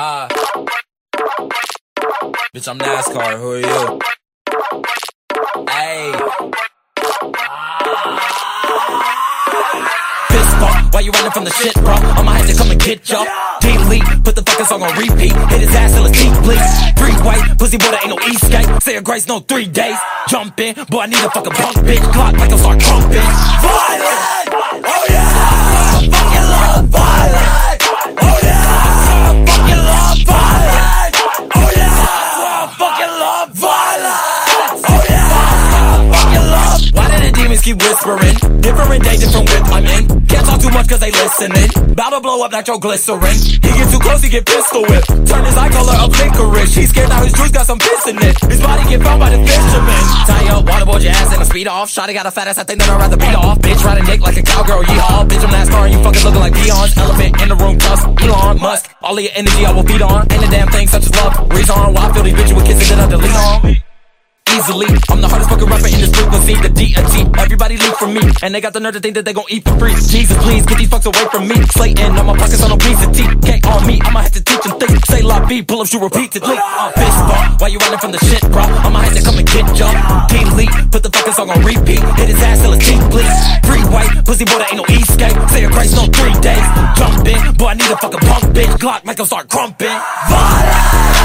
Ah. Bitch, I'm NASCAR, who are you? Ayy. Fist bump, why you running from the shit, bro? I'ma have to come and get ya. Delete, put the fucking song on repeat. Hit his ass till his teeth bleed. Free white, pussy boy, there ain't no escape. Say a grace, no 3 days. Jump in, boy, I need a fucking punk bitch. Clock like I'm start crumping. Violent! Oh yeah! Fucking love violent! Oh yeah! Fucking love violent! Oh yeah! Fucking love violent! Oh yeah! Fucking love. Why did the demons keep whispering? Different day, different whip I'm in. Can't talk too much cause they listening. Bout to blow up nitroglycerin. He get too close, he get pistol whipped. Turn his eye color up licorice. He's scared now his juice got some piss in it. His body get found by the fisherman. Tie up, waterboard your ass and a speed off. Shotty got a fat ass, I think that I'd rather beat off. Bitch riding dick like a cowgirl, yeehaw. Bitch, I'm NASCAR and you fucking looking like peons. Elephant in the room, cuss, Elon Musk. All of your energy I will feed on. Ain't a damn thing such as love. Reason why I feel these bitches with kisses that I delete on. Easily, I'm the hardest fucking rapper in this frequency. The D and T, everybody leave from me. And they got the nerve to think that they gon' eat for free. Jesus, please, get these fucks away from me. Slayton on my pockets on obesity. K on me, I'ma have to teach them things. Say la B, pull up, shoot repeatedly. Fist bump, why you running from the shit, bro? I'ma have to come and get ya. Delete, put the fucking song on repeat. Hit his ass till his teeth bleed. Free white, pussy boy, there ain't no escape. Say a grace, no 3 days. Jump in, boy, I need a fucking punk bitch. Glock, make him start crumping. Violent!